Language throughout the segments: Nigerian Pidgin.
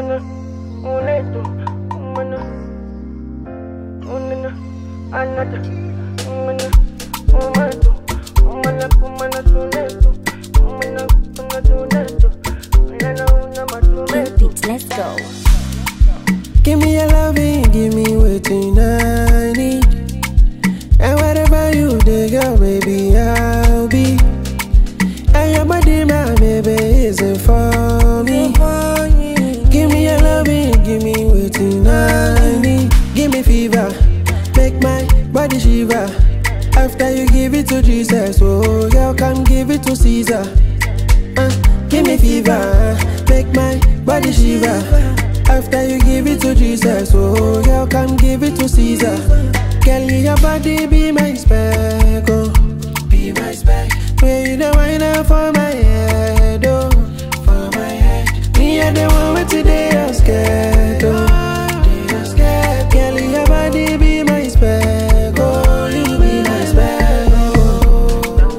Let's go. Give me your loving, give me waiting I need. And wherever you dey, girl, baby, I'll be. And your body, my baby, isn't for me. Give me your loving, give me waiting I need. Give me fever, make my body shiver. After you give it to Jesus, oh, girl, come give it to Caesar. Give me fever, make my body shiver. After you give it to Jesus, oh, girl, come give it to Caesar. Girl, your body be my spec, oh, be my spec. Where you the wine up for my head, oh, for my head. Me and the one with today, I'm scared, oh, they are scared. Girl, your body be my spec, oh, you be my spec, oh.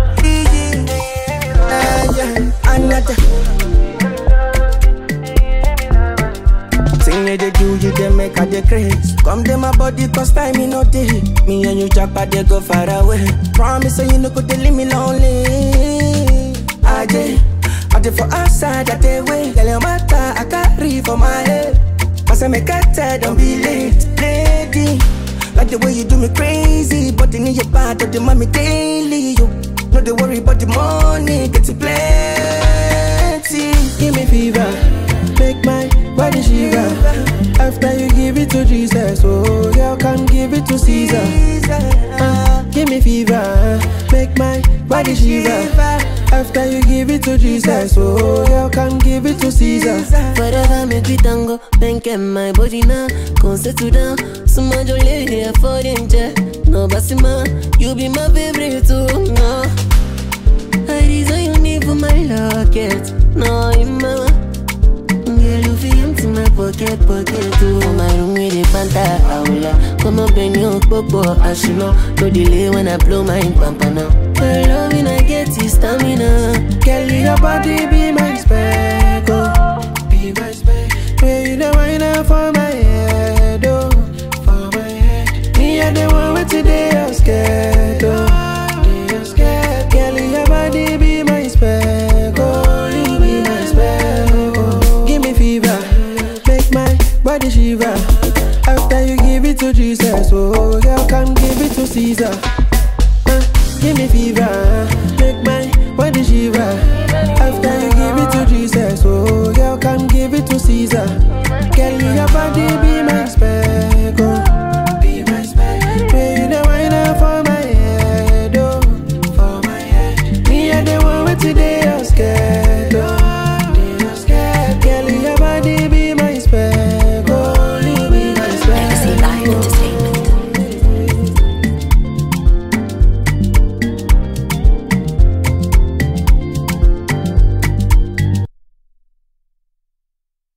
Another. They do you, they make her the craze. Come to my body, cause time me no day. Me and you chopper, they go far away. Promise you no could leave me lonely. I did for outside, that day way. Tell your matter, I carry for my head. I say make a tell, don't be late, lady. Like the way you do me crazy, but in your part of the mommy daily. You no they worry about the money, get to plenty. Give me fever, make my body shiver. After you give it to Jesus, oh, girl, come give it to Caesar. Give me fever, make my body shiver. After you give it to Jesus, oh, girl, come give it to Caesar. Forever make we tango, think in my body now. Come settle down, so my jolly here for danger. No basima, you be my favorite too, no. I design you need for my locket, no, in my girl, you feel empty my pocket too. For my room with the panta, aula. Come up and you popo, ashino. No delay when I blow my pampana. For loving I get is stamina. Girl, your body be my